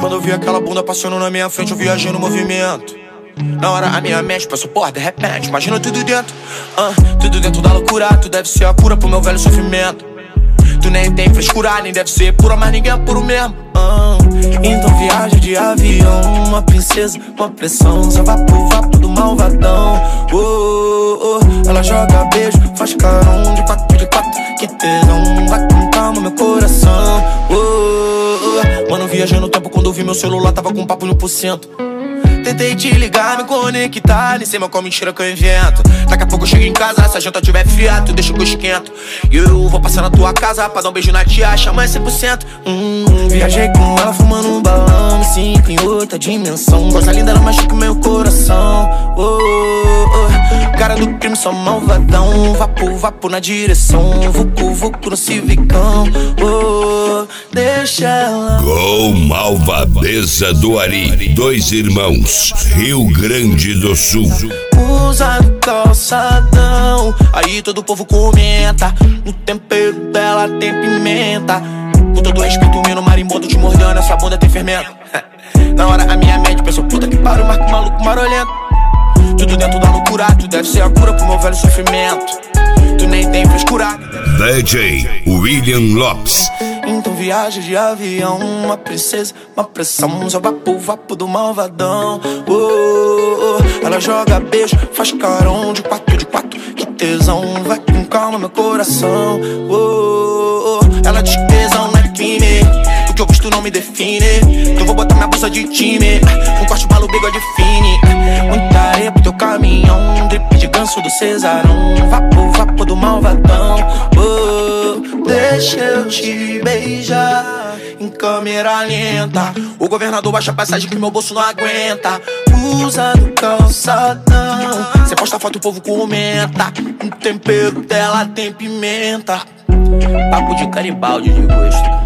Quando eu vi aquela bunda passando na minha frente, eu viajei no movimento. Na hora a minha mente passou por de repente, imagina tudo dentro. Tudo dentro da loucura, tu deve ser a cura pro meu velho sofrimento. Tu nem tem frescura, nem deve ser pura, mas ninguém é puro mesmo. Então viaja de avião, uma princesa, uma pressão, só vapo do malvadão. Ela joga beijo, faz carão de quatro, que tesão, vai com calma meu coração. Mano, viajei no tempo quando eu vi meu celular, tava com papo 1%. Tentei te ligar, me conectar, nem sei mais qual mentira que eu invento. Daqui a pouco eu chego em casa, se a janta tiver fria, tu deixa que eu esquento. E eu vou passar na tua casa pra dar um beijo na tia, chama 100%. Viajei com ela fumando um balão, me sinto em outra dimensão. Coisa linda, ela machuca meu coração. Cara do crime, só malvadão. Vapo na direção, vucu no civicão. Deixa ela. Com Malvadeza do Ari, dois irmãos, Rio Grande do Sul. Usa no calçadão, aí todo o povo comenta. No tempero dela tem pimenta. Com todo respeito, o menino marimbondo te mordendo, essa bunda tem fermento. Na hora a minha mente pensou, puta que pariu, marco maluco marolento. Tudo dentro da loucura, tu deve ser a cura pro meu velho sofrimento. Tu nem tem frescura. DJ William Lopes. Então viaja de avião, uma princesa, uma pressão, só vapo do malvadão. Ela joga beijo, faz carão de quatro, que tesão, vai com calma meu coração. Ela diz que tesão não é crime, o que eu visto não me define. Então vou botar minha blusa de time, um corte balo, bigode fine. Muita areia pro teu caminhão, drip de ganso do Cesarão. Vapo do malvadão. Deixa eu te beijar em câmera lenta. O governador baixa a passagem que meu bolso não aguenta. Usa no calçadão, cê posta foto e o povo comenta. O tempero dela tem pimenta. Papo de caribaldi de gosto.